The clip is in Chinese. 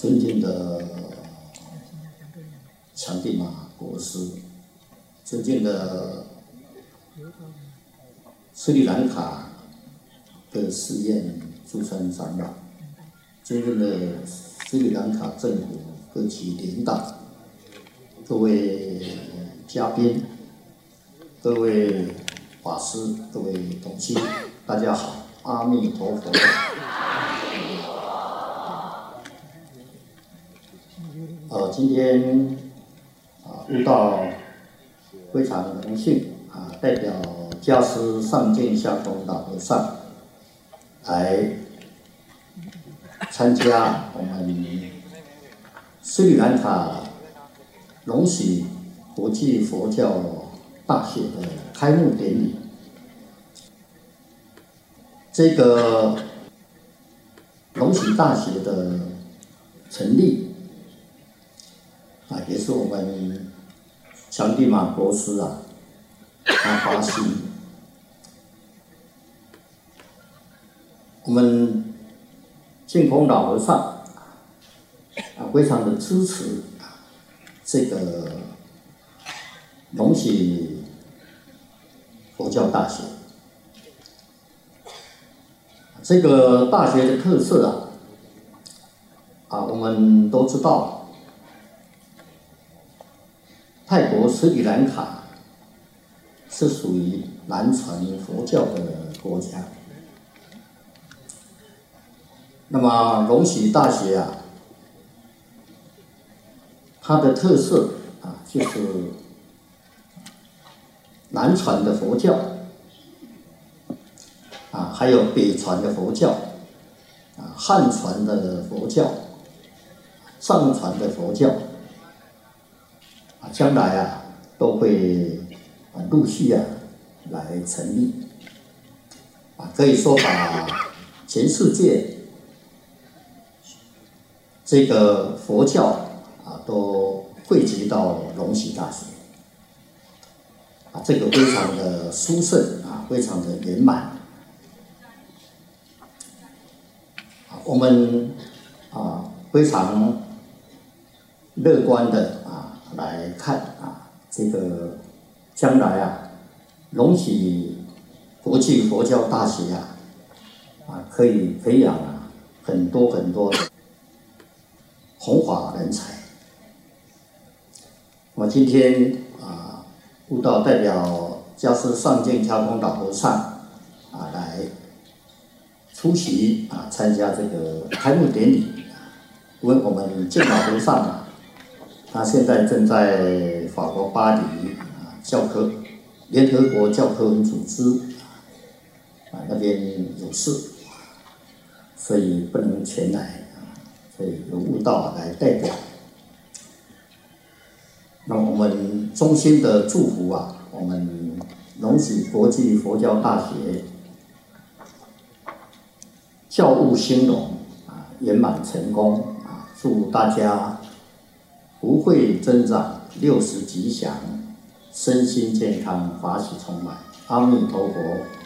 尊敬的强地马国师，尊敬的斯里兰卡的寺院驻村长老，尊敬的斯里兰卡政府各级领导，各位嘉宾，各位法师，各位同修，大家好，阿弥陀佛。今天悟道非常荣幸代表家师上见下空大和尚来参加我们斯里兰卡龙喜国际佛教大学的开幕典礼。这个龙喜大学的成立也是我们强地马国师他发心。我们净空老和尚非常的支持这个龙喜佛教大学。这个大学的特色我们都知道。泰国斯里兰卡是属于南传佛教的国家。那么龙喜大学它的特色就是南传的佛教还有北传的佛教汉传的佛教、藏传的佛教。将来都会陆续来成立，可以说把全世界这个佛教都汇集到龙喜大学，这个非常的殊胜非常的圆满。我们非常乐观的来看这个将来龙喜国际佛教大学可以培养很多很多的弘法人才。我今天悟道代表家师上见家空老和尚来出席参加这个开幕典礼。因为我们见老和尚他现在正在法国巴黎教科联合国教科文组织那边有事，所以不能前来，所以由悟道来代表。那我们衷心的祝福我们龙喜国际佛教大学教务兴隆圆满成功祝大家福慧增长，60吉祥，身心健康，法喜充满。阿弥陀佛。